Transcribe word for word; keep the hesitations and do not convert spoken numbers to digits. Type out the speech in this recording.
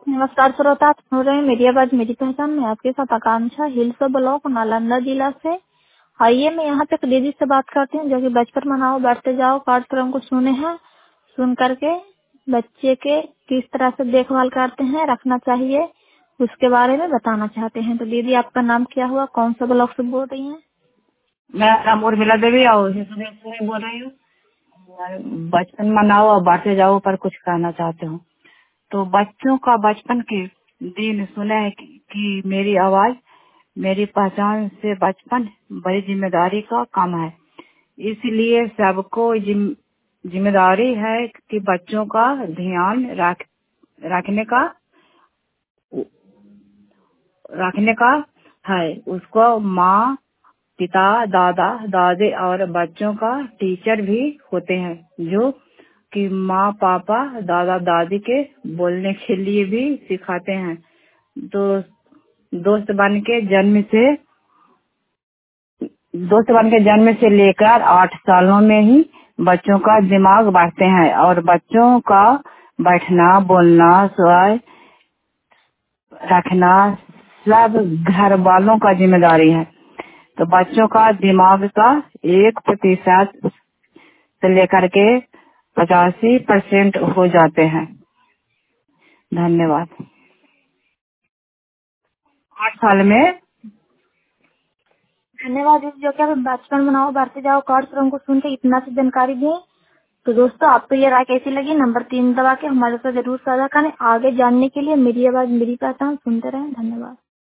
नमस्कार श्रोता, आप सुन रहे हैं मेरी आवाज मेरी पहचान में आपके साथ आकांक्षा हिल्स ब्लॉक नालंदा जिला से। आइए मैं यहाँ पे एक दीदी से बात करती हूँ जो कि बचपन मनाओ बढ़ते जाओ कार्यक्रम को सुने हैं। सुन करके बच्चे के किस तरह से देखभाल करते हैं रखना चाहिए उसके बारे में बताना चाहते हैं। तो दीदी आपका नाम क्या हुआ, कौन सा ब्लॉक से बोल रही हैं? मैं नाम उर्मिला देवी और हिंदू से बोल रही हूँ। बचपन मनाओ और बढ़ते जाओ पर कुछ कहना चाहते हूँ। तो बच्चों का बचपन के दिन सुने है कि, कि मेरी आवाज मेरी पहचान से बचपन बड़ी जिम्मेदारी का काम है। इसलिए सबको जिम, जिम्मेदारी है कि बच्चों का ध्यान रख रखने का रखने का है। उसको माँ पिता दादा दादी और बच्चों का टीचर भी होते हैं जो कि माँ पापा दादा दादी के बोलने के लिए भी सिखाते हैं। तो दोस्त बन के जन्म से दोस्त बन के जन्म से लेकर आठ सालों में ही बच्चों का दिमाग बढ़ते हैं और बच्चों का बैठना बोलना सोए रखना सब घर वालों का जिम्मेदारी है। तो बच्चों का दिमाग का एक प्रतिशत से लेकर के पचासी परसेंट हो जाते हैं। धन्यवाद। आठ साल में धन्यवाद दीदी जो कि आप बचपन मनाओ बढ़ते जाओ कार्यक्रम को सुन के इतना सी जानकारी दी। तो दोस्तों आपको ये राय कैसी लगी, नंबर तीन दबा के हमारे साथ जरूर साझा करें। आगे जानने के लिए मेरी आवाज मेरी पहचान सुनते रहें। धन्यवाद।